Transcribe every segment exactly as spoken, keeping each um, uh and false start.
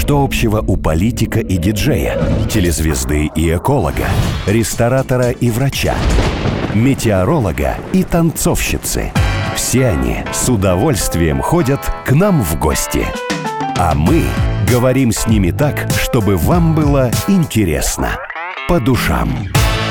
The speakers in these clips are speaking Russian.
Что общего у политика и диджея, телезвезды и эколога, ресторатора и врача, метеоролога и танцовщицы? Все они с удовольствием ходят к нам в гости. А мы говорим с ними так, чтобы вам было интересно, по душам.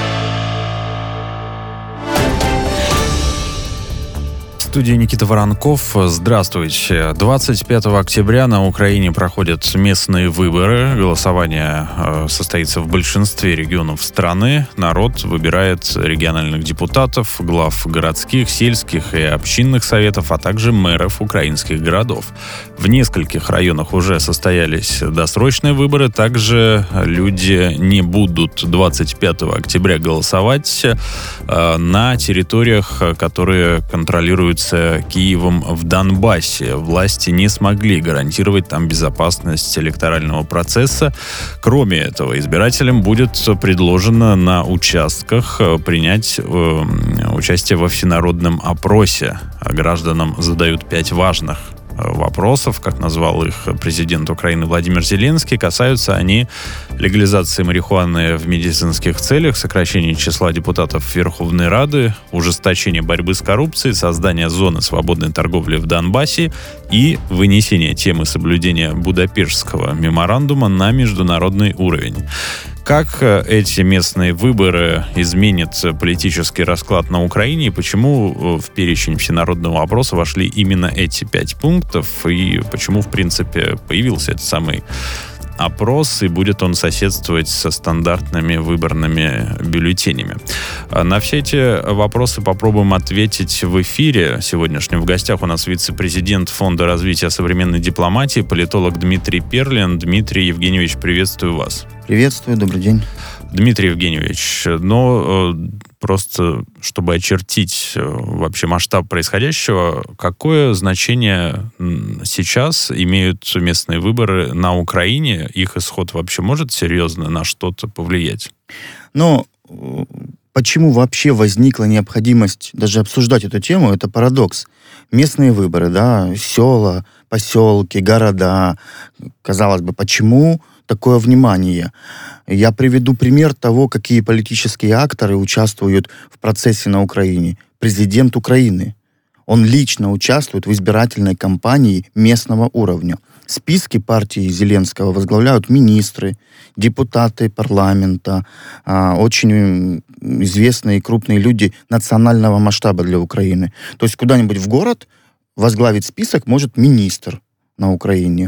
В студии Никита Воронков. Здравствуйте. двадцать пятого октября на Украине проходят местные выборы. Голосование э, состоится в большинстве регионов страны. Народ выбирает региональных депутатов, глав городских, сельских и общинных советов, а также мэров украинских городов. В нескольких районах уже состоялись досрочные выборы. Также люди не будут двадцать пятого октября голосовать э, на территориях, которые контролируются Киевом в Донбассе. Власти не смогли гарантировать там безопасность электорального процесса. Кроме этого, избирателям будет предложено на участках принять э, участие во всенародном опросе. Гражданам задают пять важных вопросов, как назвал их президент Украины Владимир Зеленский. Касаются они легализации марихуаны в медицинских целях, сокращения числа депутатов Верховной Рады, ужесточения борьбы с коррупцией, создания зоны свободной торговли в Донбассе и вынесения темы соблюдения Будапештского меморандума на международный уровень. Как эти местные выборы изменят политический расклад на Украине и почему в перечень всенародного опроса вошли именно эти пять пунктов и почему, в принципе, появился этот самый опрос и будет он соседствовать со стандартными выборными бюллетенями. На все эти вопросы попробуем ответить в эфире. Сегодняшнем в гостях у нас вице-президент Фонда развития современной дипломатии, политолог Дмитрий Перлин. Дмитрий Евгеньевич, приветствую вас. Приветствую, добрый день. Дмитрий Евгеньевич, но просто, чтобы очертить вообще масштаб происходящего, какое значение сейчас имеют местные выборы на Украине? Их исход вообще может серьезно на что-то повлиять? Ну, почему вообще возникла необходимость даже обсуждать эту тему, это парадокс. Местные выборы, да, села, поселки, города. Казалось бы, почему такое внимание? Я приведу пример того, какие политические акторы участвуют в процессе на Украине. Президент Украины. Он лично участвует в избирательной кампании местного уровня. Списки партии Зеленского возглавляют министры, депутаты парламента, очень известные и крупные люди национального масштаба для Украины. То есть куда-нибудь в город возглавить список может министр на Украине.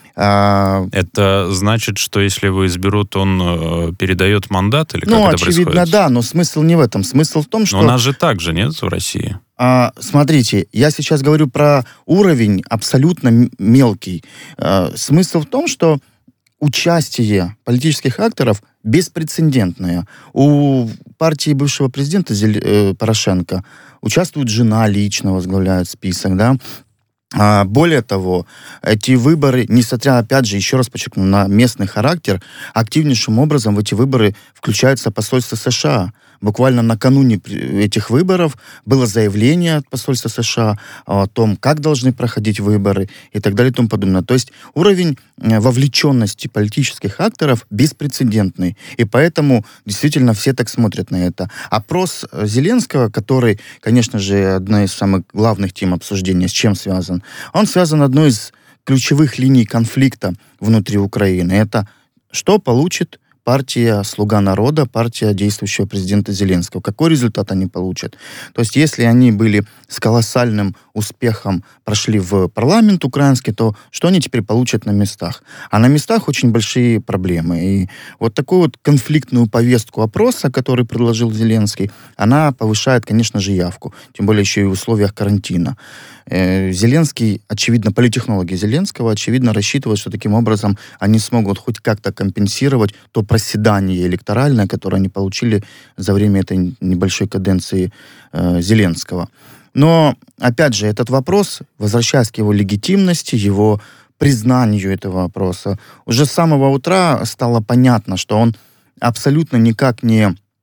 Это значит, что если его изберут, он э, передает мандат? Или как ну, это очевидно, происходит? да, но смысл не в этом. Смысл в том, что... Но у нас же так же, нет, в России? А, смотрите, я сейчас говорю про уровень абсолютно мелкий. А, смысл в том, что участие политических акторов беспрецедентное. У партии бывшего президента Зель... э, Порошенко участвует жена лично, возглавляет список, да. А, более того, эти выборы, несмотря, опять же, еще раз подчеркну, на местный характер, активнейшим образом в эти выборы включается посольство США. Буквально накануне этих выборов было заявление от посольства США о том, как должны проходить выборы и так далее и тому подобное. То есть уровень вовлеченности политических акторов беспрецедентный. И поэтому действительно все так смотрят на это. Опрос Зеленского, который, конечно же, одна из самых главных тем обсуждения, с чем связан? Он связан одной из ключевых линий конфликта внутри Украины. Это что получит партия «Слуга народа», партия действующего президента Зеленского. Какой результат они получат? То есть, если они были с колоссальным успехом, прошли в парламент украинский, то что они теперь получат на местах? А на местах очень большие проблемы. И вот такую вот конфликтную повестку опроса, который предложил Зеленский, она повышает, конечно же, явку. Тем более еще и в условиях карантина. Зеленский, очевидно, политтехнологи Зеленского, очевидно, рассчитывают, что таким образом они смогут хоть как-то компенсировать то проседание электоральное, которое они получили за время этой небольшой каденции э, Зеленского. Но, опять же, этот вопрос, возвращаясь к его легитимности, его признанию этого вопроса, уже с самого утра стало понятно, что он абсолютно никак не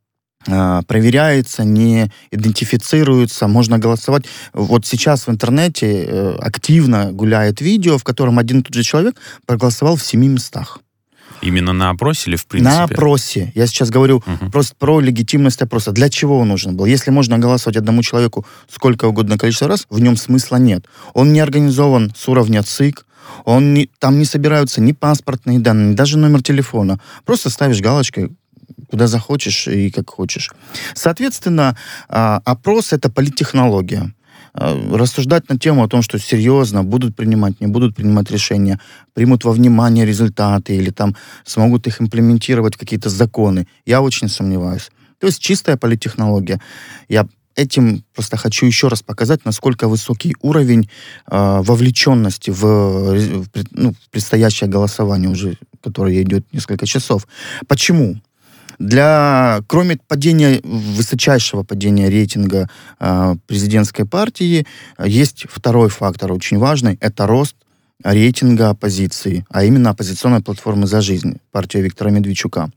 проверяется, не идентифицируется, можно голосовать. Вот сейчас в интернете активно гуляет видео, в котором один и тот же человек проголосовал в семи местах. Именно на опросе или в принципе? На опросе. Я сейчас говорю uh-huh. просто про легитимность опроса. Для чего он нужен был? Если можно голосовать одному человеку сколько угодно количество раз, в нем смысла нет. Он не организован с уровня ЦИК, он не, там не собираются ни паспортные данные, ни даже номер телефона. Просто ставишь галочкой, куда захочешь и как хочешь. Соответственно, опрос — это политтехнология. Рассуждать на тему о том, что серьезно будут принимать, не будут принимать решения, примут во внимание результаты или там смогут их имплементировать в какие-то законы, я очень сомневаюсь. То есть чистая политтехнология. Я этим просто хочу еще раз показать, насколько высокий уровень э, вовлеченности в, в, ну, в предстоящее голосование уже, которое идет несколько часов. Почему? Для, кроме падения, высочайшего падения рейтинга э, президентской партии, есть второй фактор очень важный, это рост рейтинга оппозиции, а именно оппозиционной платформы «За жизнь», партия Виктора Медведчука.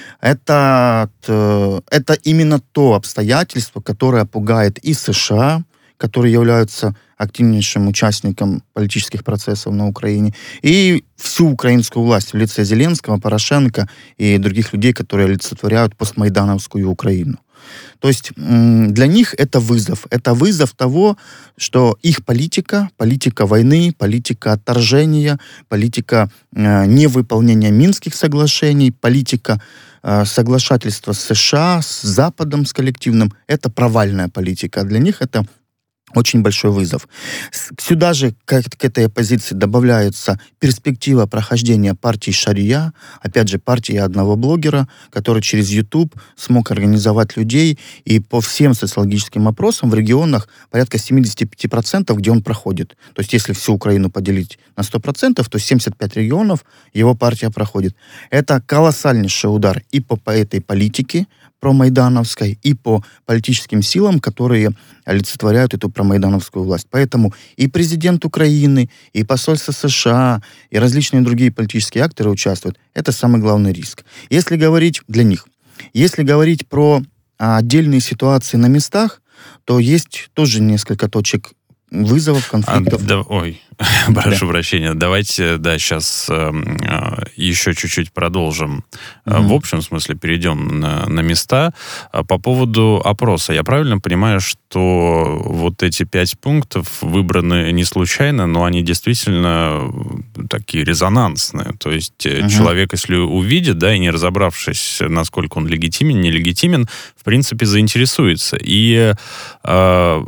Это, это именно то обстоятельство, которое пугает и США, которые являются активнейшим участником политических процессов на Украине, и всю украинскую власть в лице Зеленского, Порошенко и других людей, которые олицетворяют постмайдановскую Украину. То есть для них это вызов. Это вызов того, что их политика, политика войны, политика отторжения, политика э, невыполнения Минских соглашений, политика э, соглашательства с США, с Западом, с коллективным, это провальная политика. А для них это очень большой вызов. Сюда же, как к этой оппозиции, добавляется перспектива прохождения партии Шария, опять же, партии одного блогера, который через YouTube смог организовать людей, и по всем социологическим опросам в регионах порядка семьдесят пять процентов, где он проходит. То есть, если всю Украину поделить на сто процентов, то семьдесят пять регионов его партия проходит. Это колоссальнейший удар и по, по этой политике промайдановской, и по политическим силам, которые олицетворяют эту промайдановскую власть. Поэтому и президент Украины, и посольство США, и различные другие политические акторы участвуют. Это самый главный риск. Если говорить для них, если говорить про а, отдельные ситуации на местах, то есть тоже несколько точек вызовов, конфликтов. А, да, ой, прошу да. прощения. Давайте, да, сейчас э, еще чуть-чуть продолжим. Mm-hmm. В общем смысле перейдем на, на места. По поводу опроса. Я правильно понимаю, что вот эти пять пунктов выбраны не случайно, но они действительно такие резонансные. То есть mm-hmm. человек, если увидит, да, и не разобравшись, насколько он легитимен, нелегитимен, в принципе, заинтересуется. И э,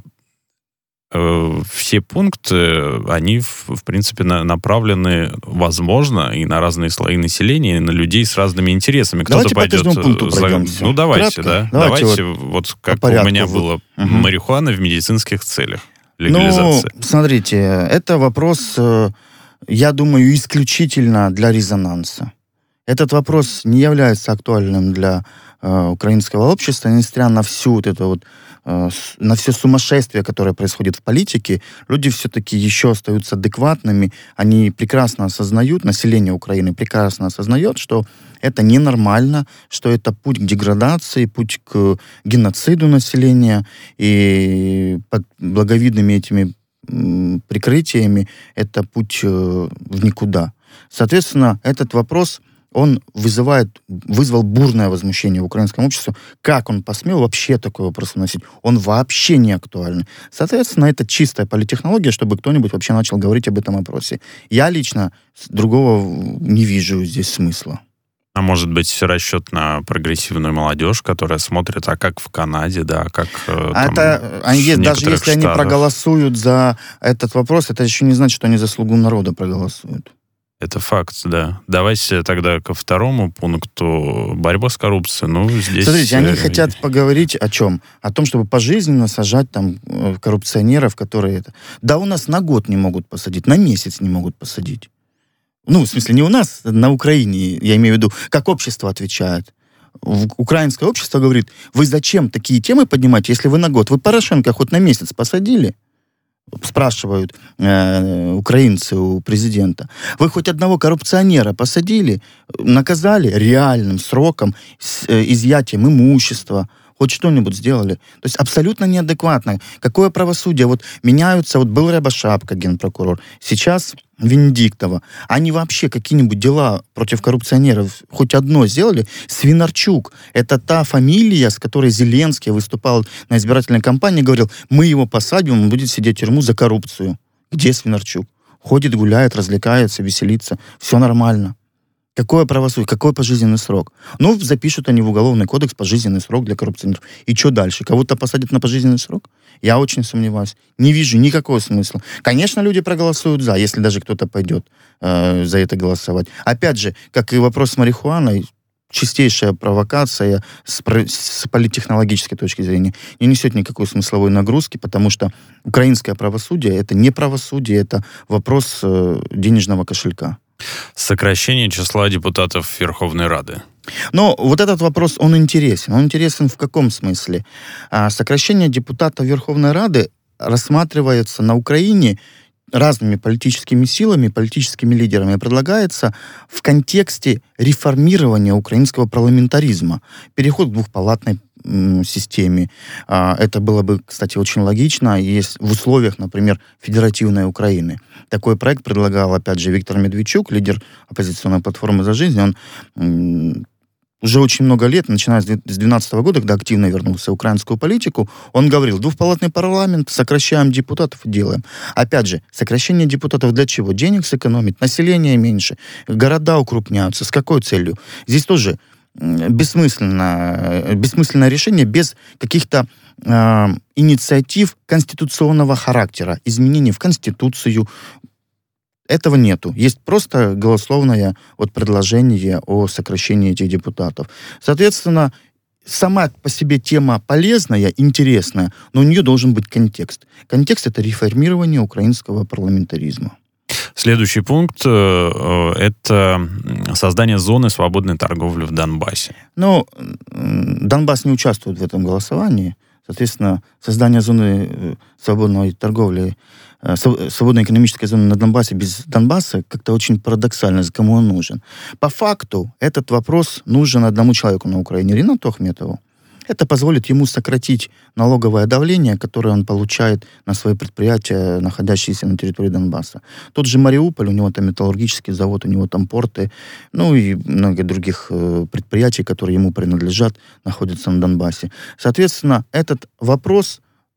все пункты, они, в, в принципе, на, направлены, возможно, и на разные слои населения, и на людей с разными интересами. Кто-то давайте пойдет... по пункту за... пройдемся. Ну, давайте, Кратко. да. Давайте, давайте вот, вот как порядку. У меня было угу. марихуана в медицинских целях. Легализация. Ну, смотрите, это вопрос, я думаю, исключительно для резонанса. Этот вопрос не является актуальным для э, украинского общества, несмотря на всю вот эту вот на все сумасшествие, которое происходит в политике, люди все-таки еще остаются адекватными, они прекрасно осознают, население Украины прекрасно осознает, что это ненормально, что это путь к деградации, путь к геноциду населения, и под благовидными этими прикрытиями это путь в никуда. Соответственно, этот вопрос он вызывает, вызвал бурное возмущение в украинском обществе. Как он посмел вообще такой вопрос вносить? Он вообще не актуальный. Соответственно, это чистая политтехнология, чтобы кто-нибудь вообще начал говорить об этом опросе. Я лично другого не вижу здесь смысла. А может быть, расчет на прогрессивную молодежь, которая смотрит, а как в Канаде, да, как там, это, они, есть, даже если штатах. Они проголосуют за этот вопрос, это еще не значит, что они за «Слугу народа» проголосуют. Это факт, да. Давайте тогда ко второму пункту борьба с коррупцией. Ну, здесь... Смотрите, они хотят поговорить о чем? О том, чтобы пожизненно сажать там коррупционеров, которые... это. Да у нас на год не могут посадить, на месяц не могут посадить. Ну, в смысле, не у нас, на Украине, я имею в виду, как общество отвечает. Украинское общество говорит, вы зачем такие темы поднимаете, если вы на год? Вы Порошенко хоть на месяц посадили? Спрашивают э, украинцы у президента. Вы хоть одного коррупционера посадили, наказали реальным сроком, с э, изъятием имущества, хоть что-нибудь сделали. То есть абсолютно неадекватно. Какое правосудие? Вот меняются, вот был Рябошапка, генпрокурор, сейчас Венедиктова. Они вообще какие-нибудь дела против коррупционеров хоть одно сделали? Свинарчук. Это та фамилия, с которой Зеленский выступал на избирательной кампании, говорил, мы его посадим, он будет сидеть в тюрьму за коррупцию. Где Свинарчук? Ходит, гуляет, развлекается, веселится. Все нормально. Какое правосудие? Какой пожизненный срок? Ну, запишут они в Уголовный кодекс пожизненный срок для коррупционеров. И что дальше? Кого-то посадят на пожизненный срок? Я очень сомневаюсь. Не вижу никакого смысла. Конечно, люди проголосуют за, если даже кто-то пойдет э, за это голосовать. Опять же, как и вопрос с марихуаной, чистейшая провокация с, с политтехнологической точки зрения не несет никакой смысловой нагрузки, потому что украинское правосудие — это не правосудие, это вопрос э, денежного кошелька. Сокращение числа депутатов Верховной Рады. Но вот этот вопрос, он интересен. Он интересен в каком смысле? А, сокращение депутатов Верховной Рады рассматривается на Украине разными политическими силами, политическими лидерами, предлагается в контексте реформирования украинского парламентаризма. Переход к двухпалатной м, системе. А, это было бы, кстати, очень логично, есть в условиях, например, федеративной Украины. Такой проект предлагал, опять же, Виктор Медведчук, лидер оппозиционной платформы «За жизнь». Он м, уже очень много лет, начиная с две тысячи двенадцатого года, когда активно вернулся в украинскую политику, он говорил, двухпалатный парламент, сокращаем депутатов и делаем. Опять же, сокращение депутатов для чего? Денег сэкономить, население меньше, города укрупняются. С какой целью? Здесь тоже бессмысленно, бессмысленное решение без каких-то э, инициатив конституционного характера, изменений в Конституцию. Этого нету. Есть просто голословное вот предложение о сокращении этих депутатов. Соответственно, сама по себе тема полезная, интересная, но у нее должен быть контекст. Контекст — это реформирование украинского парламентаризма. Следующий пункт э, — это создание зоны свободной торговли в Донбассе. Ну, Донбасс не участвует в этом голосовании. Соответственно, создание зоны свободной торговли, свободной экономической зоны на Донбассе без Донбасса как-то очень парадоксально, за кому он нужен. По факту этот вопрос нужен одному человеку на Украине, Ринату Ахметову. Это позволит ему сократить налоговое давление, которое он получает на свои предприятия, находящиеся на территории Донбасса. Тот же Мариуполь, у него там металлургический завод, у него там порты, ну и много других э, предприятий, которые ему принадлежат, находятся на Донбассе. Соответственно, этот вопрос,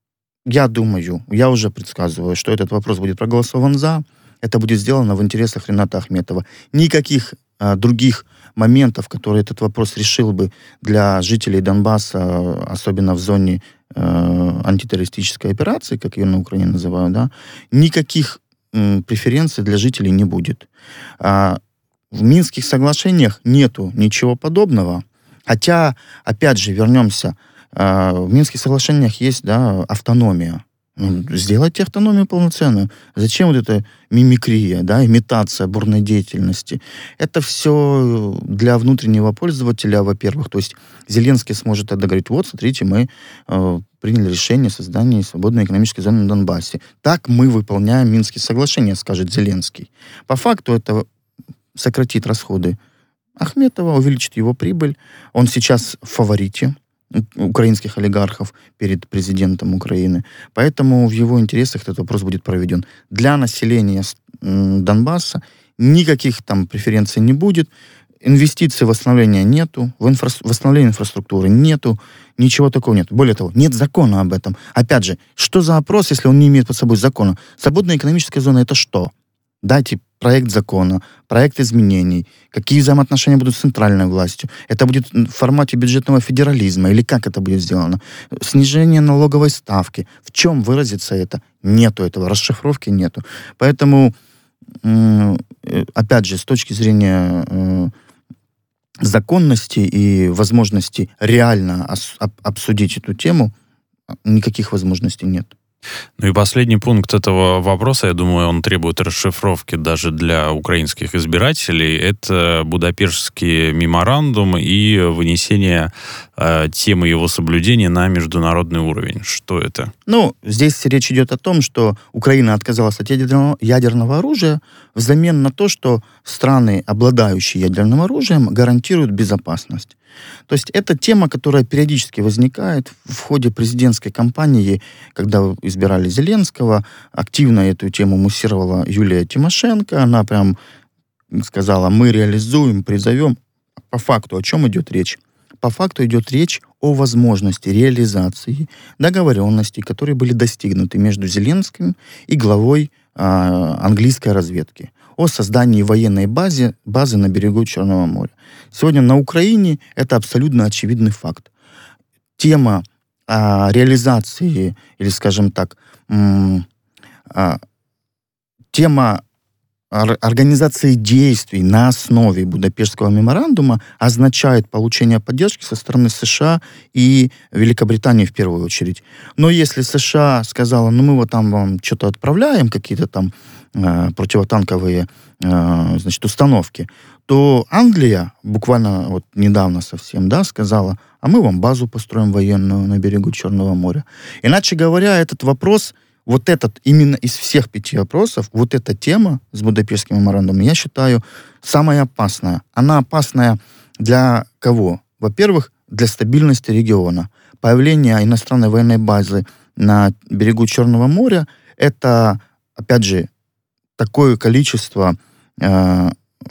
я думаю, я уже предсказываю, что этот вопрос будет проголосован за, это будет сделано в интересах Рината Ахметова. Никаких э, других моментов, которые этот вопрос решил бы для жителей Донбасса, особенно в зоне э, антитеррористической операции, как ее на Украине называют, да, никаких э, преференций для жителей не будет. А в Минских соглашениях нету ничего подобного, хотя, опять же, вернемся, э, в Минских соглашениях есть, да, автономия. Ну, сделайте автономию полноценную. Зачем вот эта мимикрия, да, имитация бурной деятельности? Это все для внутреннего пользователя, во-первых. То есть Зеленский сможет тогда говорить, вот, смотрите, мы э, приняли решение о создании свободной экономической зоны на Донбассе. Так мы выполняем Минские соглашения, скажет Зеленский. По факту это сократит расходы Ахметова, увеличит его прибыль. Он сейчас в фаворите украинских олигархов перед президентом Украины. Поэтому в его интересах этот вопрос будет проведен. Для населения Донбасса никаких там преференций не будет. Инвестиций в восстановление нету, в инфра... восстановление инфраструктуры нету, ничего такого нет. Более того, нет закона об этом. Опять же, что за опрос, если он не имеет под собой закона? Свободная экономическая зона — это что? Дайте проект закона, проект изменений, какие взаимоотношения будут с центральной властью. Это будет в формате бюджетного федерализма, или как это будет сделано? Снижение налоговой ставки. В чем выразится это? Нету этого, расшифровки нету. Поэтому, опять же, с точки зрения законности и возможности реально обсудить эту тему, никаких возможностей нет. Ну и последний пункт этого вопроса, я думаю, он требует расшифровки даже для украинских избирателей. Это Будапештский меморандум и вынесение э, темы его соблюдения на международный уровень. Что это? Ну, здесь речь идет о том, что Украина отказалась от ядерного, ядерного оружия взамен на то, что страны, обладающие ядерным оружием, гарантируют безопасность. То есть это тема, которая периодически возникает в ходе президентской кампании, когда избирали Зеленского. Активно эту тему муссировала Юлия Тимошенко. Она прям сказала, мы реализуем, призовем. По факту о чем идет речь? По факту идет речь о возможности реализации договоренностей, которые были достигнуты между Зеленским и главой э, английской разведки о создании военной базы, базы на берегу Черного моря. Сегодня на Украине это абсолютно очевидный факт. Тема э, реализации, или, скажем так, э, э, тема организации действий на основе Будапештского меморандума означает получение поддержки со стороны США и Великобритании в первую очередь. Но если США сказала, ну мы вот там вам что-то отправляем, какие-то там э, противотанковые э, значит, установки, то Англия буквально вот недавно совсем, да, сказала, а мы вам базу построим военную на берегу Черного моря. Иначе говоря, этот вопрос... Вот этот, именно из всех пяти вопросов, вот эта тема с Будапештским меморандумом, я считаю, самая опасная. Она опасная для кого? Во-первых, для стабильности региона. Появление иностранной военной базы на берегу Черного моря, это, опять же, такое количество э,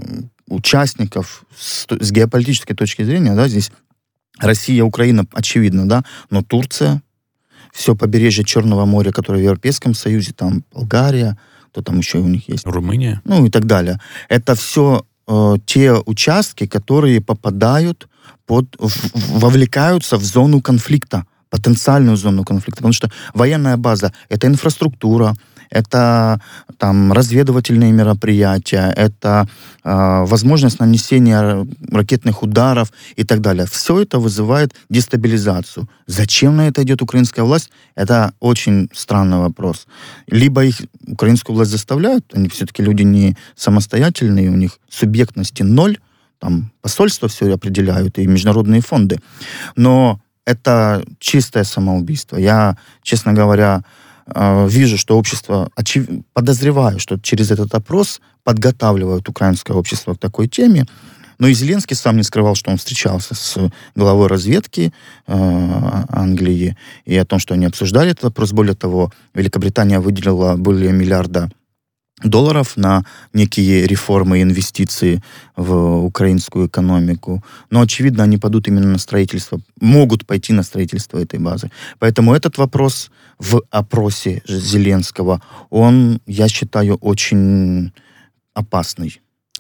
участников с, с геополитической точки зрения, да, здесь Россия, Украина, очевидно, да, но Турция, все побережье Черного моря, которое в Европейском Союзе, там Болгария, кто там еще у них есть? Румыния. Ну и так далее. Это все э, те участки, которые попадают под, в, вовлекаются в зону конфликта, потенциальную зону конфликта. Потому что военная база — это инфраструктура, это там разведывательные мероприятия, это э, возможность нанесения ракетных ударов и так далее. Все это вызывает дестабилизацию. Зачем на это идет украинская власть? Это очень странный вопрос. Либо их украинскую власть заставляют, они все-таки люди не самостоятельные, у них субъектности ноль, там посольства все определяют и международные фонды. Но это чистое самоубийство. Я, честно говоря, вижу, что общество, очев... подозреваю, что через этот опрос подготавливают украинское общество к такой теме. Но и Зеленский сам не скрывал, что он встречался с главой разведки э, Англии и о том, что они обсуждали этот вопрос. Более того, Великобритания выделила более миллиарда долларов на некие реформы и инвестиции в украинскую экономику. Но, очевидно, они пойдут именно на строительство, могут пойти на строительство этой базы. Поэтому этот вопрос в опросе Зеленского, он, я считаю, очень опасный.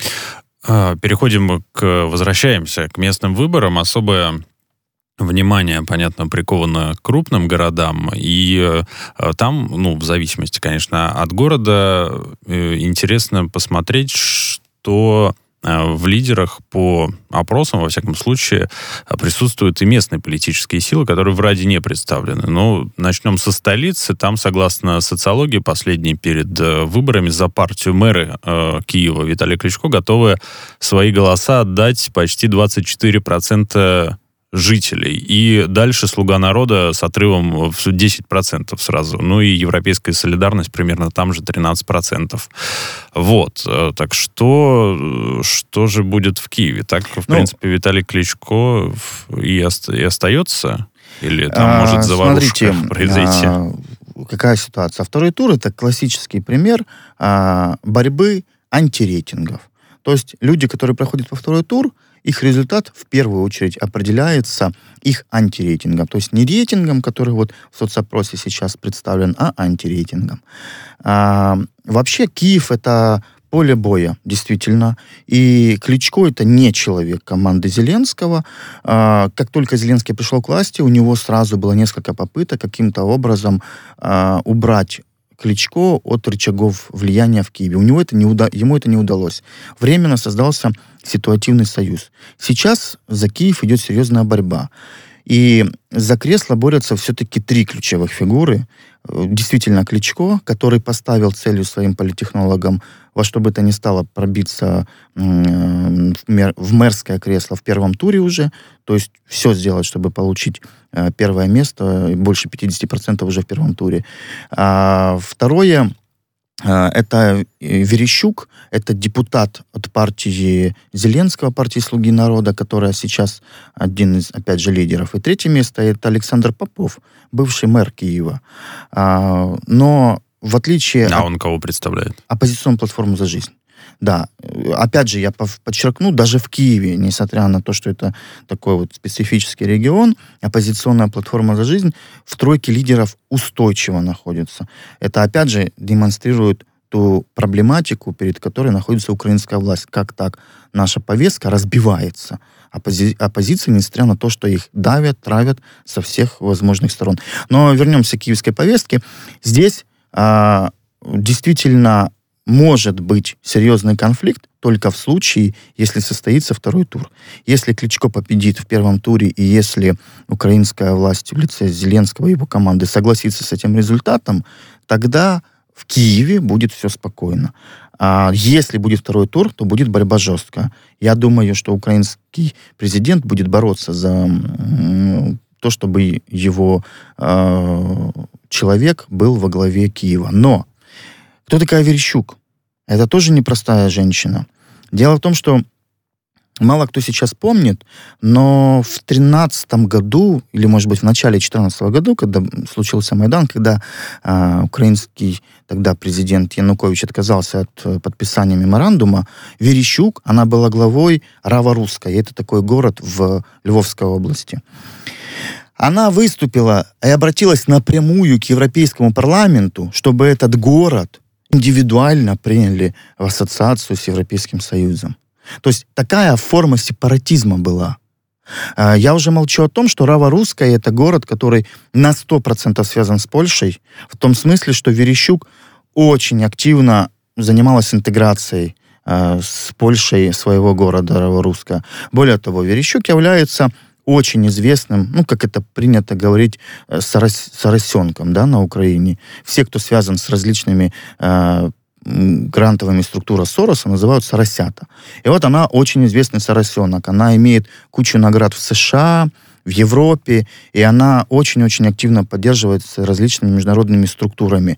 Переходим к, возвращаемся к местным выборам. Особое внимание, понятно, приковано к крупным городам, и э, там, ну, в зависимости, конечно, от города, э, интересно посмотреть, что э, в лидерах по опросам, во всяком случае, присутствуют и местные политические силы, которые в Раде не представлены. Ну, начнем со столицы. Там, согласно социологии, последней перед э, выборами за партию мэра э, Киева Виталия Кличко готовы свои голоса отдать почти двадцать четыре процента жителей. И дальше «Слуга народа» с отрывом в десять процентов сразу. Ну и «Европейская солидарность» примерно там же тринадцать процентов. Вот. Так что, что же будет в Киеве? Так, в ну, принципе, Виталий Кличко и, ост- и остается? Или там а, может заварушка смотрите, произойти? А, какая ситуация? Второй тур — это классический пример а, борьбы антирейтингов. То есть люди, которые проходят во второй тур, их результат в первую очередь определяется их антирейтингом. То есть не рейтингом, который вот в соцопросе сейчас представлен, а антирейтингом. А, вообще Киев — это поле боя, действительно. И Кличко — это не человек команды Зеленского. А, как только Зеленский пришел к власти, у него сразу было несколько попыток каким-то образом а, убрать Кличко от рычагов влияния в Киеве. У него это не уда- ему это не удалось. Временно создался ситуативный союз. Сейчас за Киев идет серьезная борьба. И за кресло борются все-таки три ключевых фигуры. Действительно, Кличко, который поставил целью своим политтехнологам во что бы то ни стало пробиться в, мэр, в мэрское кресло в первом туре уже. То есть все сделать, чтобы получить первое место, больше пятьдесят процентов уже в первом туре. А второе, Это Верещук, это депутат от партии Зеленского, партии «Слуги народа», которая сейчас один из, опять же, лидеров. И третье место — это Александр Попов, бывший мэр Киева. Но в отличие... А от... он кого представляет? Оппозиционную платформу «За жизнь». Да, опять же, я подчеркну, даже в Киеве, несмотря на то, что это такой вот специфический регион, оппозиционная платформа «За жизнь» в тройке лидеров устойчиво находится. Это, опять же, демонстрирует ту проблематику, перед которой находится украинская власть. Как так наша повестка разбивается. Оппози- оппозиция, несмотря на то, что их давят, травят со всех возможных сторон. Но вернемся к киевской повестке. Здесь а, действительно... может быть серьезный конфликт только в случае, если состоится второй тур. Если Кличко победит в первом туре, и если украинская власть в лице Зеленского и его команды согласится с этим результатом, тогда в Киеве будет все спокойно. А если будет второй тур, то будет борьба жесткая. Я думаю, что украинский президент будет бороться за м, то, чтобы его э, человек был во главе Киева. Но кто такая Верещук? Это тоже непростая женщина. Дело в том, что мало кто сейчас помнит, но в тринадцатом году, или, может быть, в начале четырнадцатого года, когда случился Майдан, когда э, украинский тогда президент Янукович отказался от подписания меморандума, Верещук, она была главой Рава-Руска. Это такой город в Львовской области. Она выступила и обратилась напрямую к Европейскому парламенту, чтобы этот город индивидуально приняли в ассоциацию с Европейским Союзом. То есть такая форма сепаратизма была. Я уже молчу о том, что Рава-Руска — это город, который на сто процентов связан с Польшей, в том смысле, что Верещук очень активно занималась интеграцией э, с Польшей своего города Рава-Руска. Более того, Верещук является очень известным, ну, как это принято говорить, сорос, соросенком, да, на Украине. Все, кто связан с различными э, грантовыми структурами Сороса, называют соросята. И вот она очень известный соросенок. Она имеет кучу наград в США, в Европе, и она очень-очень активно поддерживается различными международными структурами.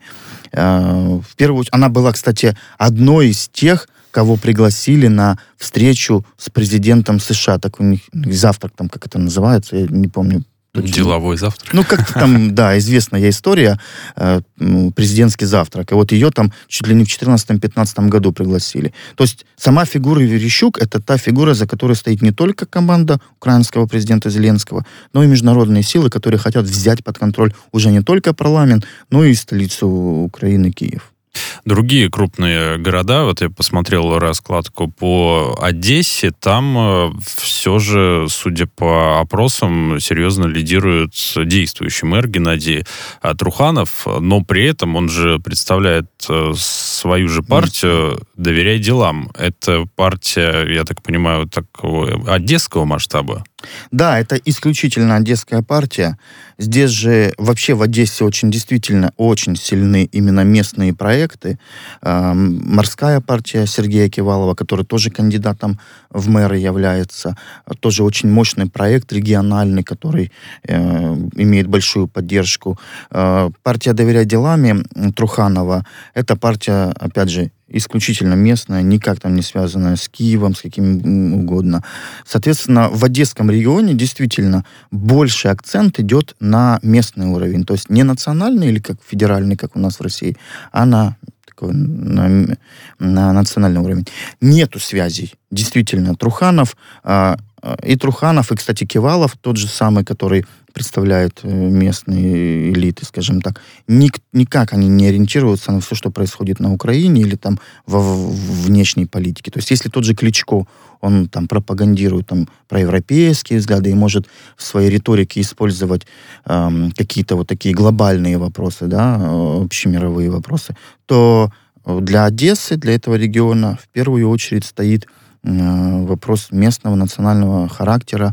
Э, в первую очередь, она была, кстати, одной из тех, кого пригласили на встречу с президентом США. Так у них завтрак там, как это называется, я не помню. Точно. Деловой завтрак. Ну, как-то там, да, известная история, э, президентский завтрак. И вот ее там чуть ли не в четырнадцатом-пятнадцатом году пригласили. То есть сама фигура Верещук — это та фигура, за которой стоит не только команда украинского президента Зеленского, но и международные силы, которые хотят взять под контроль уже не только парламент, но и столицу Украины, Киев. Другие крупные города, вот я посмотрел раскладку по Одессе, там э, все же, судя по опросам, серьезно лидирует действующий мэр Геннадий Труханов, но при этом он же представляет э, свою же партию «Доверяй делам». Это партия, я так понимаю, такого одесского масштаба? Да, это исключительно одесская партия. Здесь же вообще в Одессе очень действительно очень сильны именно местные проекты. Э, морская партия Сергея Кивалова, который тоже кандидатом в мэры является, тоже очень мощный проект региональный, который э, имеет большую поддержку. Э, партия «Доверяй делами» Труханова — это партия, опять же, исключительно местная, никак там не связанная с Киевом, с каким угодно. Соответственно, в Одесском регионе действительно больше акцент идет на местный уровень. То есть не национальный или как федеральный, как у нас в России, а на, такой, на, на национальный уровень. Нету связей. Действительно, Труханов э, и Труханов, и, кстати, Кивалов, тот же самый, который представляет местные элиты, скажем так, ник, никак они не ориентируются на все, что происходит на Украине или там во в внешней политике. То есть если тот же Кличко, он там пропагандирует там проевропейские взгляды и может в своей риторике использовать эм, какие-то вот такие глобальные вопросы, да, общемировые вопросы, то для Одессы, для этого региона в первую очередь стоит вопрос местного национального характера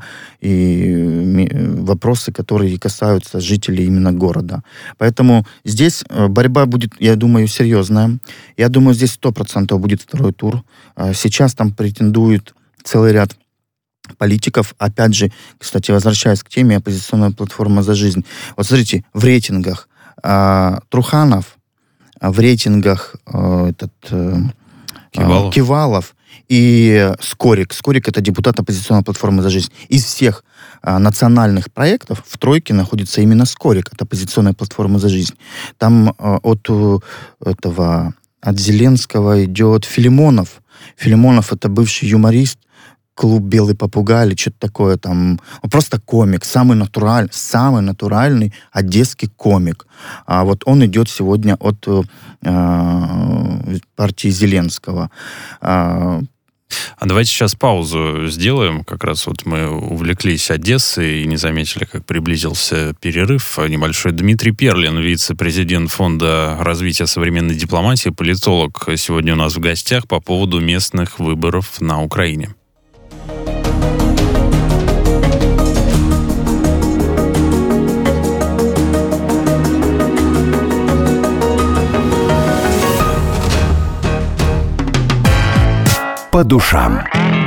и вопросы, которые касаются жителей именно города. Поэтому здесь борьба будет, я думаю, серьезная. Я думаю, здесь сто процентов будет второй тур. Сейчас там претендует целый ряд политиков. Опять же, кстати, возвращаясь к теме оппозиционная платформа «За жизнь». Вот смотрите, в рейтингах Труханов в рейтингах э, этот э, Кивалов. Кивалов и Скорик. Скорик — это депутат оппозиционной платформы «За жизнь». Из всех а, национальных проектов в тройке находится именно Скорик от оппозиционной платформы «За жизнь». Там а, от этого, от Зеленского идет Филимонов. Филимонов — это бывший юморист, клуб «Белый попугай» или что-то такое там. Он просто комик, самый натуральный, самый натуральный одесский комик. А вот он идет сегодня от э, партии Зеленского. А, А давайте сейчас паузу сделаем. Как раз вот мы увлеклись Одессой и не заметили, как приблизился перерыв небольшой. Дмитрий Перлин, вице-президент Фонда развития современной дипломатии, политолог, сегодня у нас в гостях по поводу местных выборов на Украине. По душам.